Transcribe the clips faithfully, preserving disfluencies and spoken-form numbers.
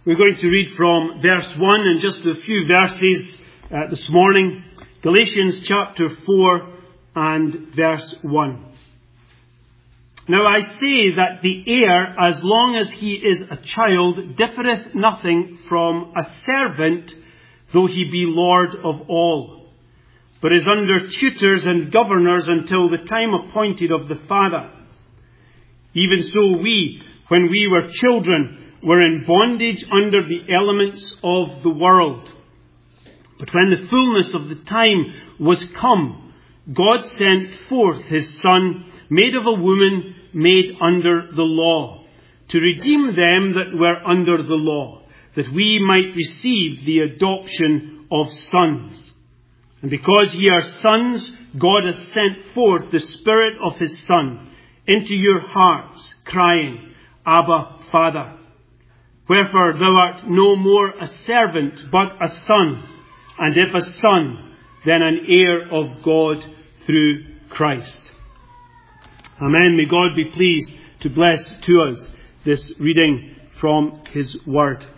We're going to read from verse one and just a few verses uh, this morning. Galatians chapter four and verse one. Now I say that the heir, as long as he is a child, differeth nothing from a servant, though he be Lord of all, but is under tutors and governors until the time appointed of the Father. Even so we, when we were children, were in bondage under the elements of the world. But when the fullness of the time was come, God sent forth his Son, made of a woman, made under the law, to redeem them that were under the law, that we might receive the adoption of sons. And because ye are sons, God hath sent forth the Spirit of his Son into your hearts, crying, Abba, Father. Wherefore thou art no more a servant, but a son, and if a son, then an heir of God through Christ. Amen. May God be pleased to bless to us this reading from his word.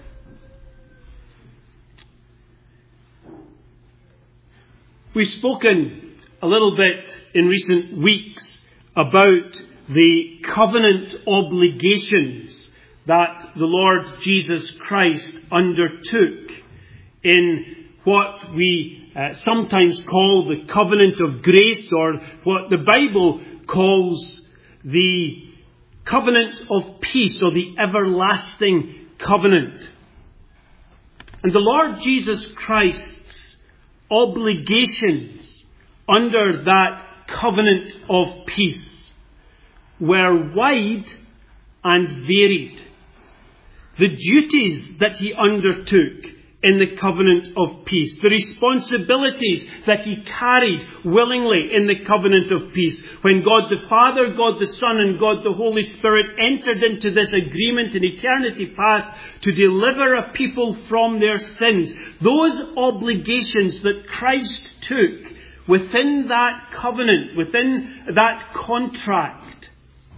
We've spoken a little bit in recent weeks about the covenant obligations that the Lord Jesus Christ undertook in what we uh, sometimes call the covenant of grace, or what the Bible calls the covenant of peace, or the everlasting covenant. And the Lord Jesus Christ's obligations under that covenant of peace were wide and varied. The duties that he undertook in the covenant of peace, the responsibilities that he carried willingly in the covenant of peace, when God the Father, God the Son, and God the Holy Spirit entered into this agreement in eternity past to deliver a people from their sins, those obligations that Christ took within that covenant, within that contract,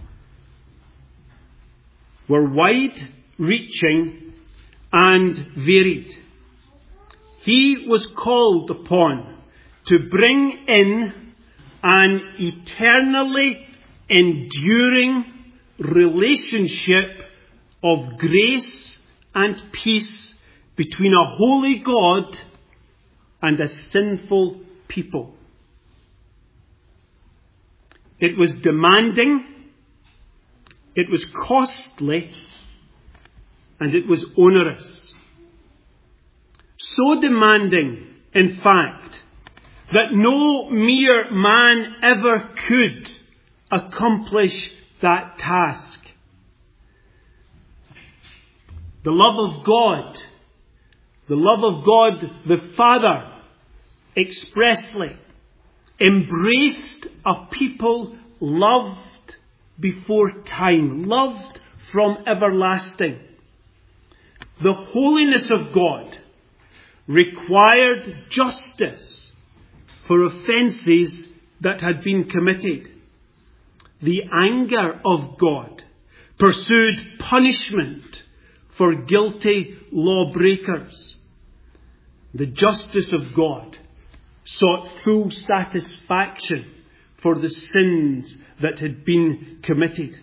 were wide-reaching and varied. He was called upon to bring in an eternally enduring relationship of grace and peace between a holy God and a sinful people. It was demanding, it was costly, and it was onerous. So demanding, in fact, that no mere man ever could accomplish that task. The love of God, the love of God the Father, expressly embraced a people loved before time, loved from everlasting. The holiness of God required justice for offences that had been committed. The anger of God pursued punishment for guilty lawbreakers. The justice of God sought full satisfaction for the sins that had been committed.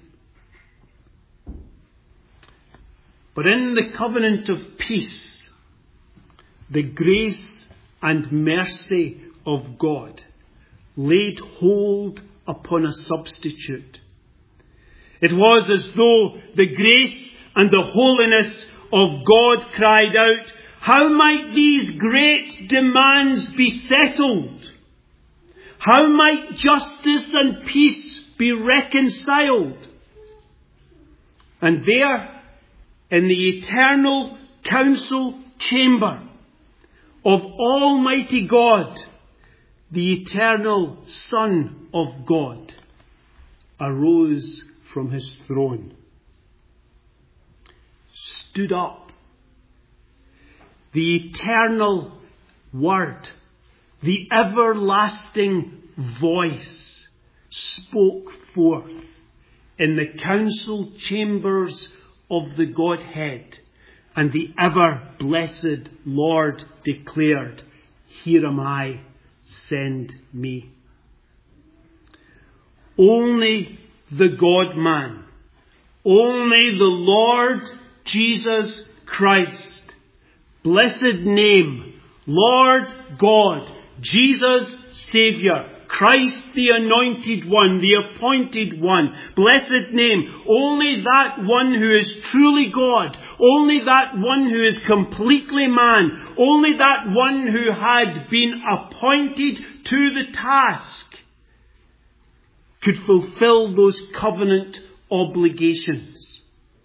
But in the covenant of peace, the grace and mercy of God laid hold upon a substitute. It was as though the grace and the holiness of God cried out, how might these great demands be settled? How might justice and peace be reconciled? And there, in the eternal council chamber of Almighty God, the eternal Son of God arose from his throne, stood up. The eternal Word, the everlasting voice, spoke forth in the council chambers of the Godhead And the ever-blessed Lord declared, "Here am I, send me." Only the God-man, only the Lord Jesus Christ, blessed name, Lord God, Jesus Saviour, Christ the Anointed One, the Appointed One, blessed name, only that one who is truly God, only that one who is completely man, only that one who had been appointed to the task could fulfill those covenant obligations.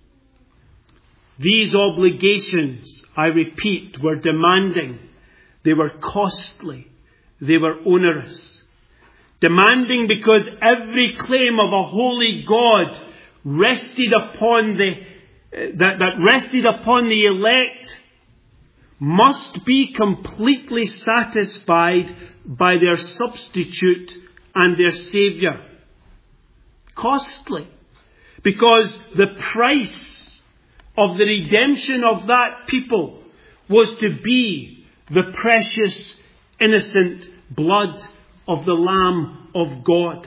These obligations, I repeat, were demanding, they were costly, they were onerous. Demanding because every claim of a holy God rested upon the that, that rested upon the elect must be completely satisfied by their substitute and their Saviour. Costly, because the price of the redemption of that people was to be the precious, innocent blood of the Lamb of God.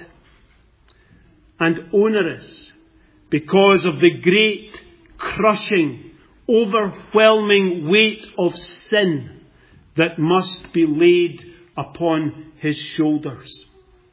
And onerous, because of the great, crushing, overwhelming weight of sin that must be laid upon his shoulders.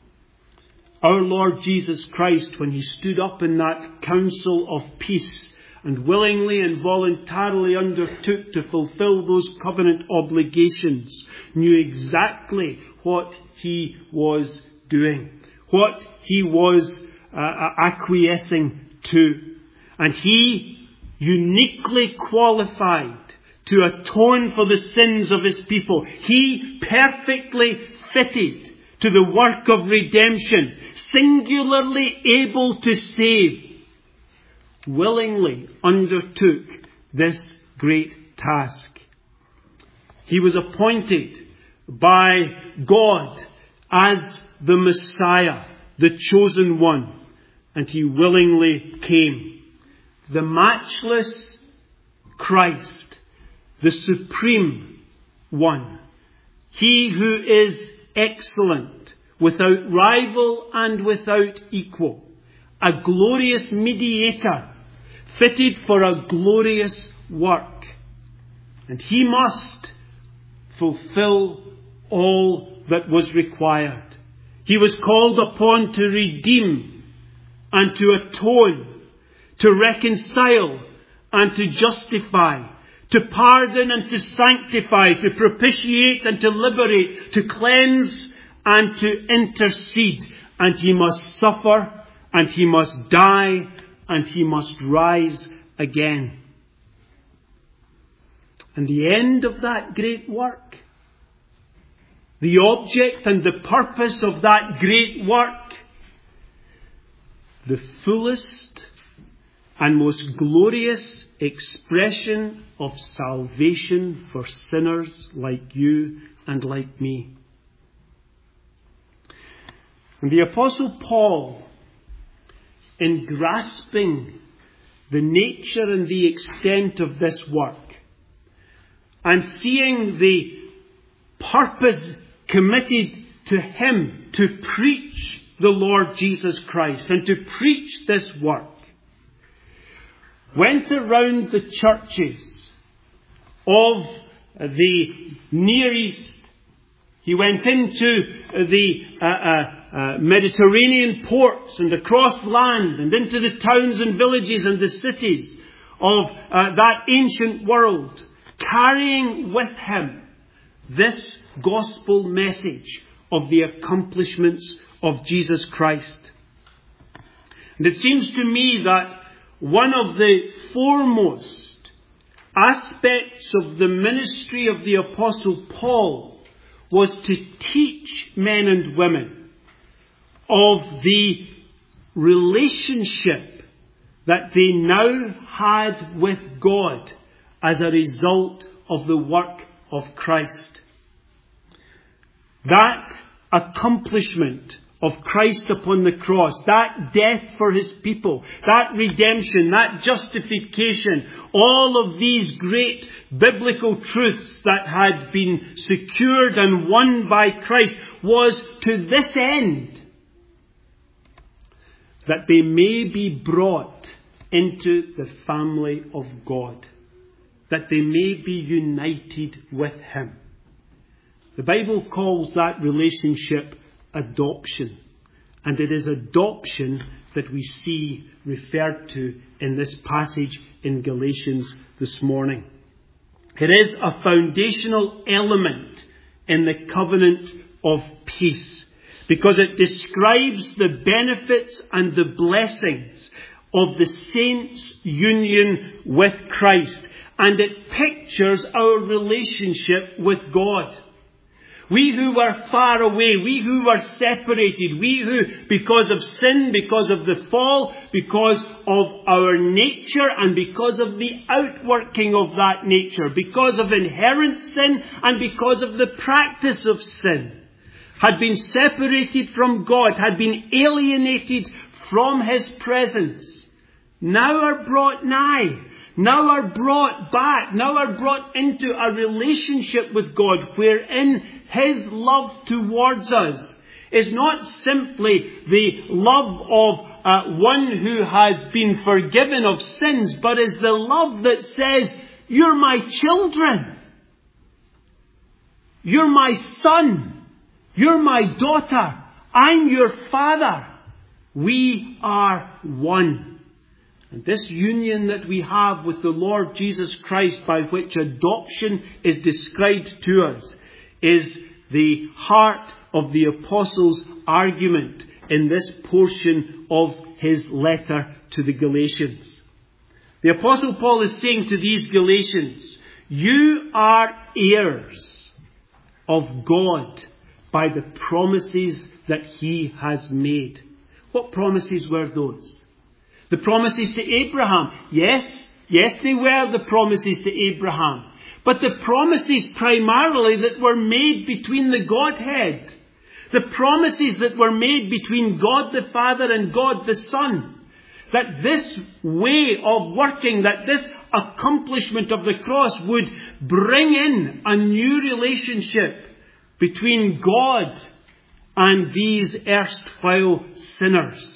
Our Lord Jesus Christ, when he stood up in that council of peace and willingly and voluntarily undertook to fulfill those covenant obligations, knew exactly what he was doing, what he was uh, acquiescing to. And he, uniquely qualified to atone for the sins of his people, he perfectly fitted to the work of redemption, singularly able to save, willingly undertook this great task. He was appointed by God as the Messiah, the chosen one, and he willingly came. The matchless Christ, the supreme one, he who is excellent, without rival and without equal, a glorious mediator, fitted for a glorious work. And he must fulfill all that was required. He was called upon to redeem and to atone, to reconcile and to justify, to pardon and to sanctify, to propitiate and to liberate, to cleanse and to intercede. And he must suffer, and he must die, and he must rise again. And the end of that great work, the object and the purpose of that great work, the fullest and most glorious expression of salvation for sinners like you and like me. And the Apostle Paul, in grasping the nature and the extent of this work, and seeing the purpose committed to him to preach the Lord Jesus Christ and to preach this work, went around the churches of the Near East. He went into the uh, uh, uh, Mediterranean ports and across land and into the towns and villages and the cities of uh, that ancient world, carrying with him this gospel message of the accomplishments of Jesus Christ. And it seems to me that one of the foremost aspects of the ministry of the Apostle Paul was to teach men and women of the relationship that they now had with God as a result of the work of Christ. That accomplishment of Christ upon the cross, that death for his people, that redemption, that justification, all of these great biblical truths that had been secured and won by Christ was to this end, that they may be brought into the family of God, that they may be united with him. The Bible calls that relationship adoption. And it is adoption that we see referred to in this passage in Galatians this morning. It is a foundational element in the covenant of peace, because it describes the benefits and the blessings of the saints' union with Christ. And it pictures our relationship with God. We who were far away, we who were separated, we who, because of sin, because of the fall, because of our nature and because of the outworking of that nature, because of inherent sin and because of the practice of sin, had been separated from God, had been alienated from his presence, now are brought nigh, now are brought back, now are brought into a relationship with God wherein his love towards us is not simply the love of uh, one who has been forgiven of sins, but is the love that says, you're my children, you're my son, you're my daughter, I'm your father, we are one. And this union that we have with the Lord Jesus Christ, by which adoption is described to us, is the heart of the Apostle's argument in this portion of his letter to the Galatians. The Apostle Paul is saying to these Galatians, you are heirs of God by the promises that he has made. What promises were those? The promises to Abraham. Yes, yes, they were the promises to Abraham. But the promises primarily that were made between the Godhead. The promises that were made between God the Father and God the Son. That this way of working, that this accomplishment of the cross would bring in a new relationship between God and these erstwhile sinners.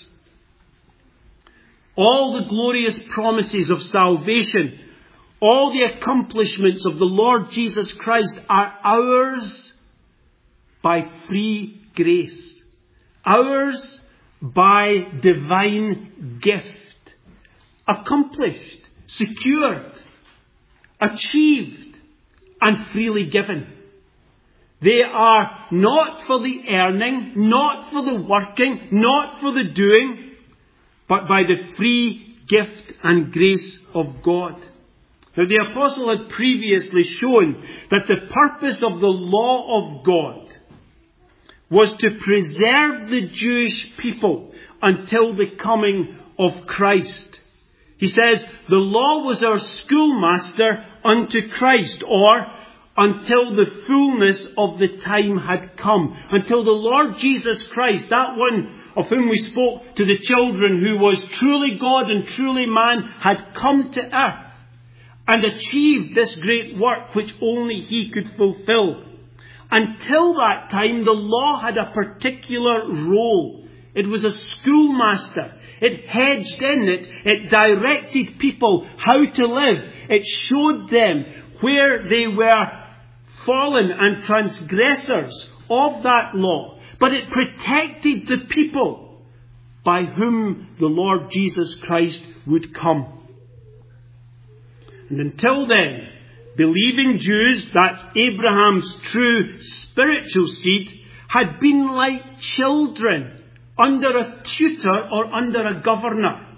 All the glorious promises of salvation, all the accomplishments of the Lord Jesus Christ are ours by free grace. Ours by divine gift. Accomplished, secured, achieved, and freely given. They are not for the earning, not for the working, not for the doing, but by the free gift and grace of God. Now, the apostle had previously shown that the purpose of the law of God was to preserve the Jewish people until the coming of Christ. He says, the law was our schoolmaster unto Christ, or until the fullness of the time had come. Until the Lord Jesus Christ, that one of whom we spoke to the children, who was truly God and truly man, had come to earth and achieved this great work which only he could fulfill. Until that time, the law had a particular role. It was a schoolmaster. It hedged in, it, it directed people how to live. It showed them where they were fallen and transgressors of that law. But it protected the people by whom the Lord Jesus Christ would come. And until then, believing Jews, that's Abraham's true spiritual seed, had been like children under a tutor or under a governor.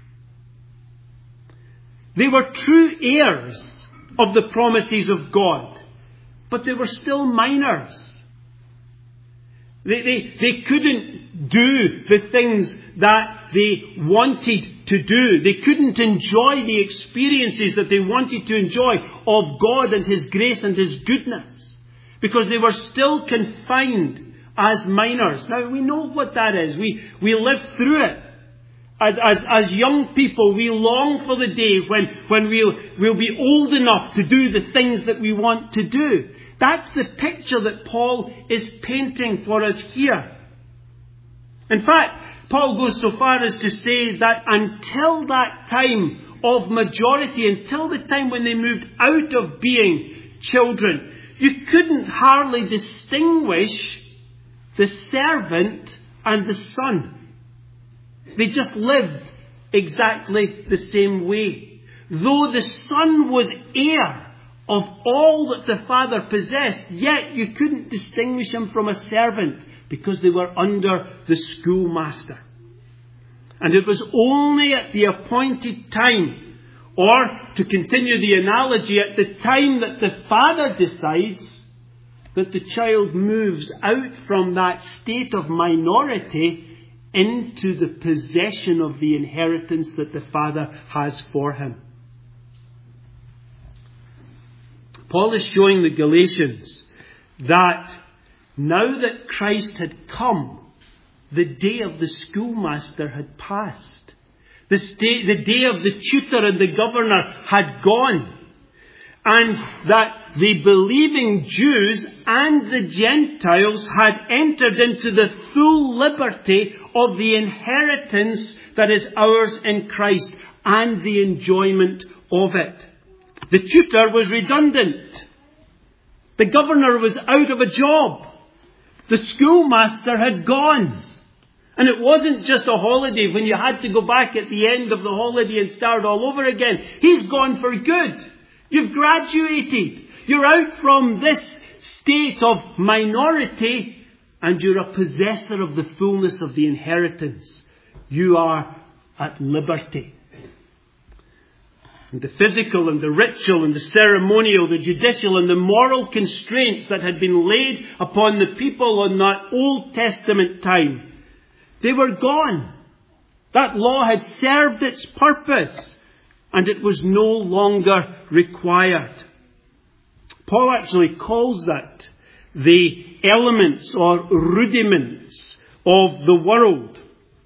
They were true heirs of the promises of God, but they were still minors. They, they, they couldn't do the things that they wanted to do. They couldn't enjoy the experiences that they wanted to enjoy of God and his grace and his goodness, because they were still confined as minors. Now, we know what that is. We, we live through it. As, as, as young people, we long for the day when, when we'll, we'll be old enough to do the things that we want to do. That's the picture that Paul is painting for us here. In fact, Paul goes so far as to say that until that time of majority, until the time when they moved out of being children, you couldn't hardly distinguish the servant and the son. They just lived exactly the same way. Though the son was heir of all that the father possessed, yet you couldn't distinguish him from a servant because they were under the schoolmaster. And it was only at the appointed time, or to continue the analogy, at the time that the father decides, that the child moves out from that state of minority into the possession of the inheritance that the Father has for him. Paul is showing the Galatians that now that Christ had come, the day of the schoolmaster had passed. The day, the day of the tutor and the governor had gone. And that the believing Jews and the Gentiles had entered into the full liberty of the inheritance that is ours in Christ and the enjoyment of it. The tutor was redundant. The governor was out of a job. The schoolmaster had gone. And it wasn't just a holiday when you had to go back at the end of the holiday and start all over again. He's gone for good. You've graduated. You're out from this state of minority and you're a possessor of the fullness of the inheritance. You are at liberty. And the physical and the ritual and the ceremonial, the judicial and the moral constraints that had been laid upon the people on that Old Testament time, they were gone. That law had served its purpose. And it was no longer required. Paul actually calls that the elements or rudiments of the world.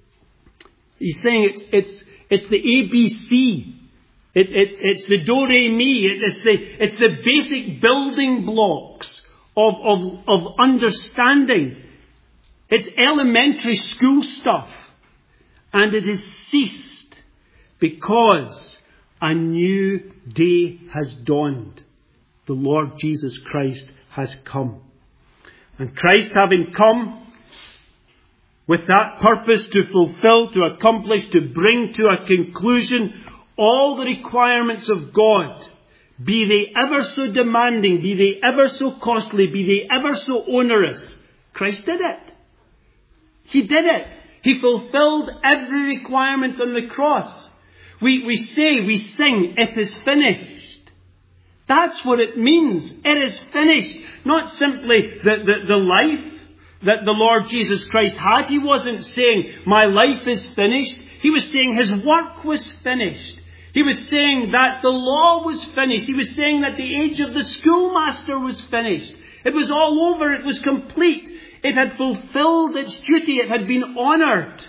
He's saying it's it's it's the A B C. It, it, it's the do re mi. It, it's the it's the basic building blocks of, of of understanding. It's elementary school stuff, and it has ceased because a new day has dawned. The Lord Jesus Christ has come. And Christ having come with that purpose to fulfill, to accomplish, to bring to a conclusion all the requirements of God, be they ever so demanding, be they ever so costly, be they ever so onerous, Christ did it. He did it. He fulfilled every requirement on the cross. We, we say, we sing, it is finished. That's what it means. It is finished. Not simply the, the, the life that the Lord Jesus Christ had. He wasn't saying, my life is finished. He was saying his work was finished. He was saying that the law was finished. He was saying that the age of the schoolmaster was finished. It was all over. It was complete. It had fulfilled its duty. It had been honoured.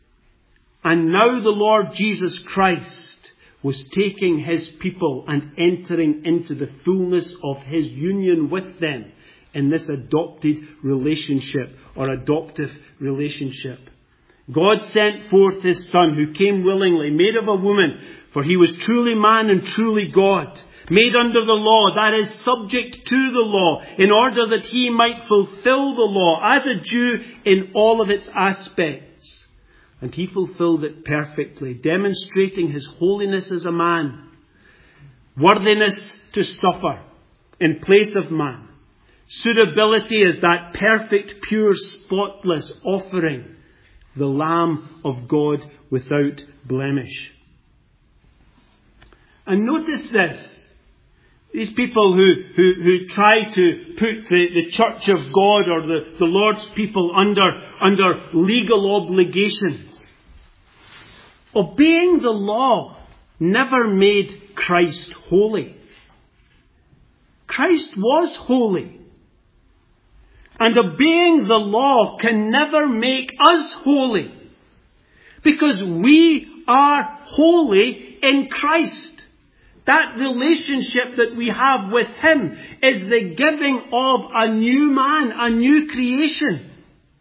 And now the Lord Jesus Christ was taking his people and entering into the fullness of his union with them in this adopted relationship or adoptive relationship. God sent forth his Son, who came willingly, made of a woman, for he was truly man and truly God, made under the law, that is, subject to the law, in order that he might fulfill the law as a Jew in all of its aspects. And he fulfilled it perfectly, demonstrating his holiness as a man, worthiness to suffer in place of man, suitability as that perfect, pure, spotless offering, the Lamb of God without blemish. And notice this. These people who, who, who try to put the, the church of God or the, the Lord's people under, under legal obligations. Obeying the law never made Christ holy. Christ was holy. And obeying the law can never make us holy, because we are holy in Christ. That relationship that we have with Him is the giving of a new man, a new creation.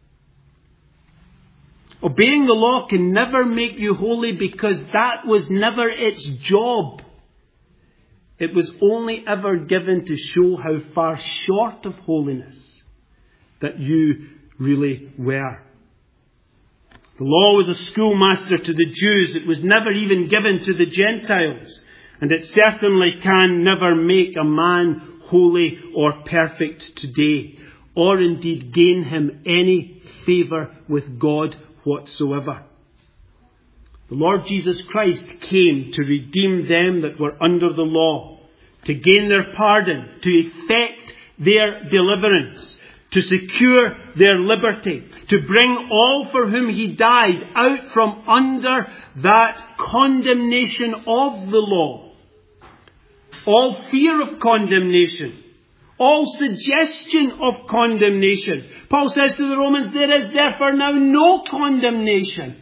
Obeying the law can never make you holy, because that was never its job. It was only ever given to show how far short of holiness that you really were. The law was a schoolmaster to the Jews. It was never even given to the Gentiles. And it certainly can never make a man holy or perfect today, or indeed gain him any favour with God whatsoever. The Lord Jesus Christ came to redeem them that were under the law, to gain their pardon, to effect their deliverance, to secure their liberty, to bring all for whom He died out from under that condemnation of the law. All fear of condemnation, all suggestion of condemnation. Paul says to the Romans, there is therefore now no condemnation,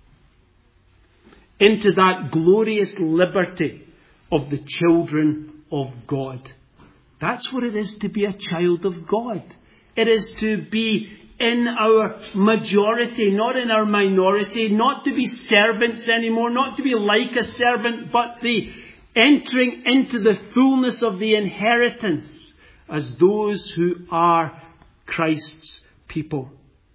into that glorious liberty of the children of God. That's what it is to be a child of God. It is to be in our majority, not in our minority, not to be servants anymore, not to be like a servant, but the entering into the fullness of the inheritance as those who are Christ's people.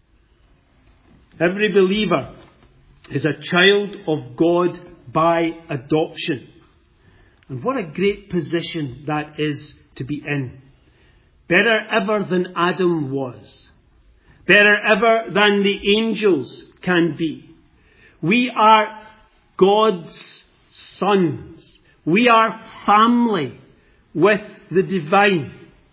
Every believer is a child of God by adoption. And what a great position that is to be in. Better ever than Adam was. Better ever than the angels can be. We are God's sons. We are family with the divine.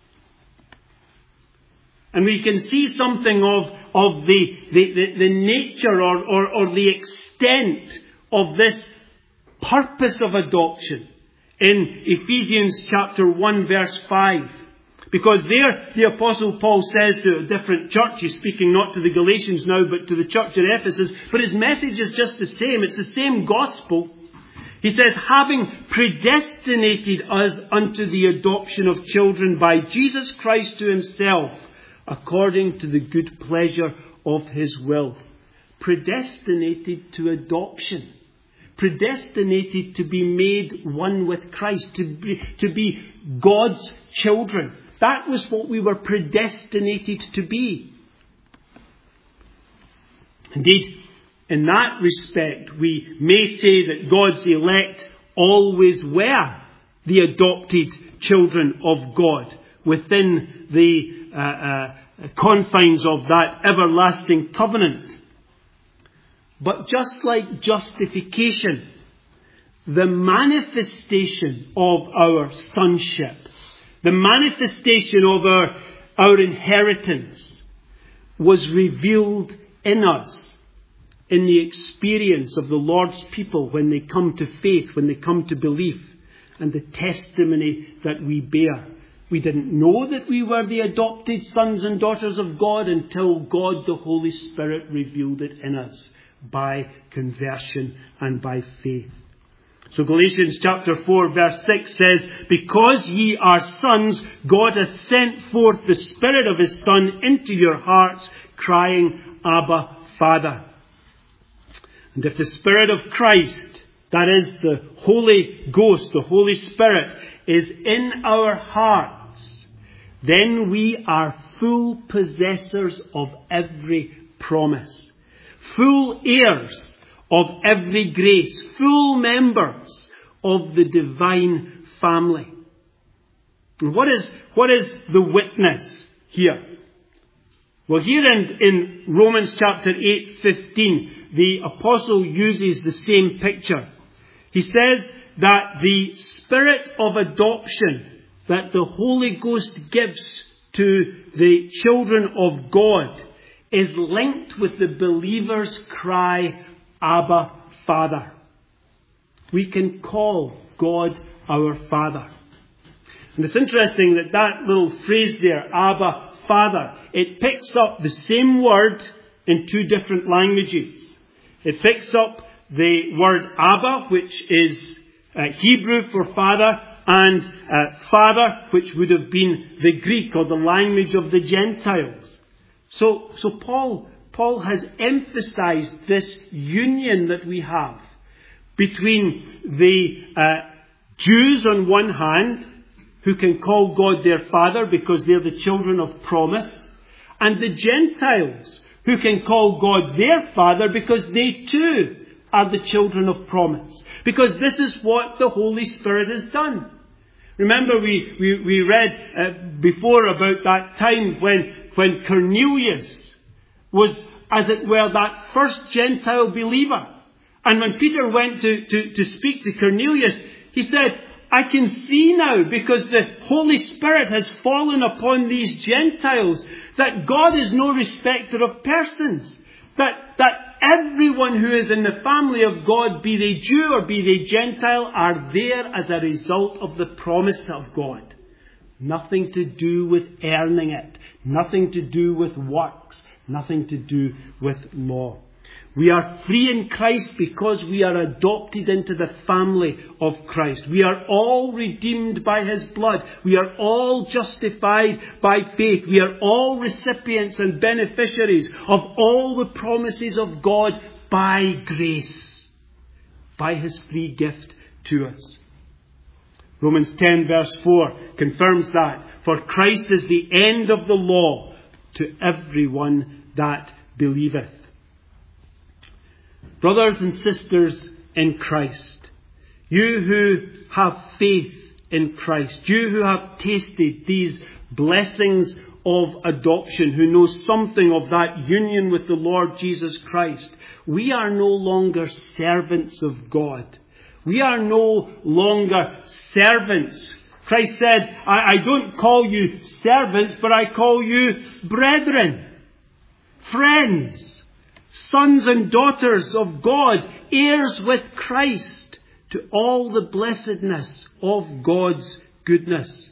And we can see something of, of the, the, the, the nature or, or, or the extent of this purpose of adoption in Ephesians chapter one verse five. Because there the Apostle Paul says to a different church, he's speaking not to the Galatians now but to the church at Ephesus, but his message is just the same. It's the same gospel. He says, having predestinated us unto the adoption of children by Jesus Christ to Himself, according to the good pleasure of His will. Predestinated to adoption. Predestinated to be made one with Christ. To be, to be God's children. That was what we were predestinated to be. Indeed, in that respect, we may say that God's elect always were the adopted children of God within the uh, uh, confines of that everlasting covenant. But just like justification, the manifestation of our sonship, the manifestation of our, our inheritance was revealed in us in the experience of the Lord's people when they come to faith, when they come to belief, and the testimony that we bear. We didn't know that we were the adopted sons and daughters of God until God the Holy Spirit revealed it in us by conversion and by faith. So Galatians chapter four verse six says, because ye are sons, God hath sent forth the Spirit of His Son into your hearts, crying, Abba, Father. And if the Spirit of Christ, that is the Holy Ghost, the Holy Spirit, is in our hearts, then we are full possessors of every promise, full heirs of every grace, full members of the divine family. And what is, what is the witness here? Well, here in, in Romans chapter eight fifteen, the apostle uses the same picture. He says that the spirit of adoption that the Holy Ghost gives to the children of God is linked with the believer's cry, Abba, Father. We can call God our Father. And it's interesting that that little phrase there, Abba, Father, it picks up the same word in two different languages. It picks up the word Abba, which is uh, Hebrew for Father, and uh, Father, which would have been the Greek or the language of the Gentiles. So, so Paul, Paul has emphasized this union that we have between the uh, Jews on one hand, who can call God their Father because they're the children of promise, and the Gentiles, who can call God their Father because they too are the children of promise. Because this is what the Holy Spirit has done. Remember we, we, we read uh, before about that time when, when Cornelius was, as it were, that first Gentile believer. And when Peter went to, to, to speak to Cornelius, he said, I can see now, because the Holy Spirit has fallen upon these Gentiles, that God is no respecter of persons. That, that everyone who is in the family of God, be they Jew or be they Gentile, are there as a result of the promise of God. Nothing to do with earning it. Nothing to do with works. Nothing to do with law. We are free in Christ because we are adopted into the family of Christ. We are all redeemed by His blood. We are all justified by faith. We are all recipients and beneficiaries of all the promises of God by grace, by His free gift to us. Romans ten verse four confirms that. For Christ is the end of the law to everyone that believeth. Brothers and sisters in Christ, you who have faith in Christ, you who have tasted these blessings of adoption, who know something of that union with the Lord Jesus Christ, we are no longer servants of God. We are no longer servants. Christ said, I, I don't call you servants, but I call you brethren, friends, sons and daughters of God, heirs with Christ to all the blessedness of God's goodness.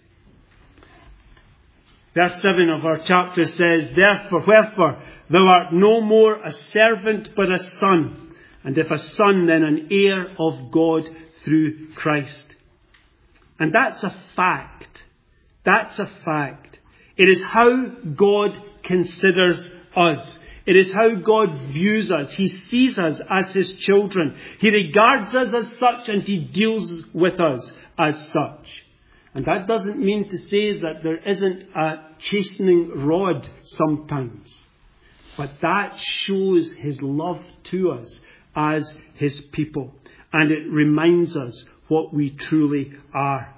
Verse seven of our chapter says, Therefore, wherefore, thou art no more a servant but a son, and if a son, then an heir of God through Christ. And that's a fact. That's a fact. It is how God considers us. It is how God views us. He sees us as His children. He regards us as such, and He deals with us as such. And that doesn't mean to say that there isn't a chastening rod sometimes. But that shows His love to us as His people. And it reminds us what we truly are.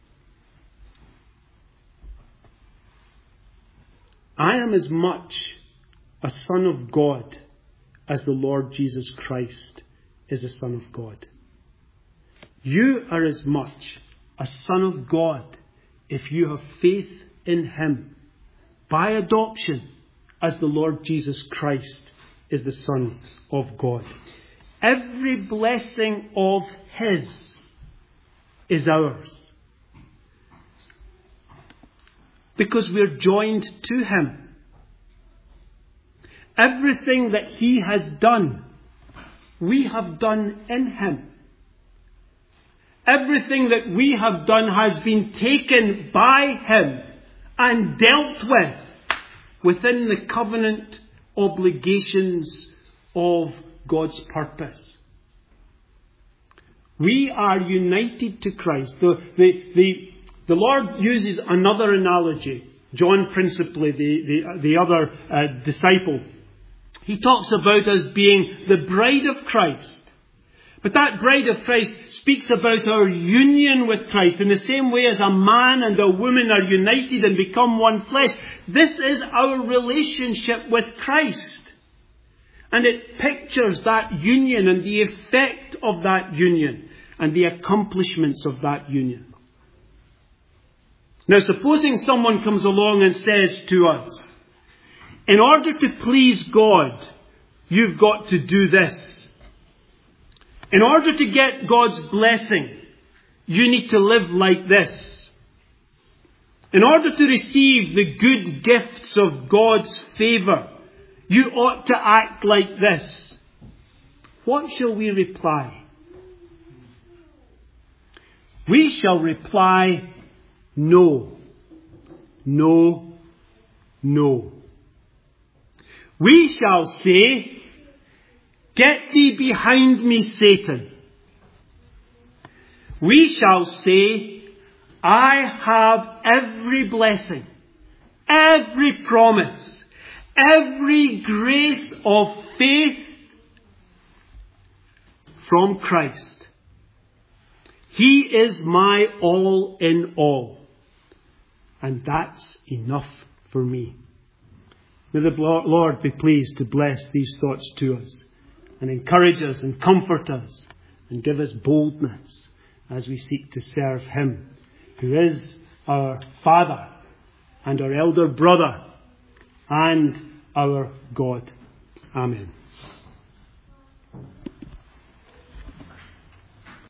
I am as much a son of God as the Lord Jesus Christ is a son of God. You are as much a son of God if you have faith in Him by adoption as the Lord Jesus Christ is the Son of God. Every blessing of His is ours because we're joined to Him. Everything that He has done, we have done in Him. Everything that we have done has been taken by Him and dealt with within the covenant obligations of God's purpose. We are united to Christ. The, the, the, the Lord uses another analogy. John principally, the, the, the other uh, disciple. He talks about us being the bride of Christ. But that bride of Christ speaks about our union with Christ in the same way as a man and a woman are united and become one flesh. This is our relationship with Christ. And it pictures that union and the effect of that union and the accomplishments of that union. Now, supposing someone comes along and says to us, in order to please God, you've got to do this. In order to get God's blessing, you need to live like this. In order to receive the good gifts of God's favour, you ought to act like this. What shall we reply? We shall reply, no, no, no. We shall say, get thee behind me, Satan. We shall say, I have every blessing, every promise, every grace of faith from Christ. He is my all in all. And that's enough for me. May the Lord be pleased to bless these thoughts to us and encourage us and comfort us and give us boldness as we seek to serve Him, who is our Father and our elder brother and our God. Amen.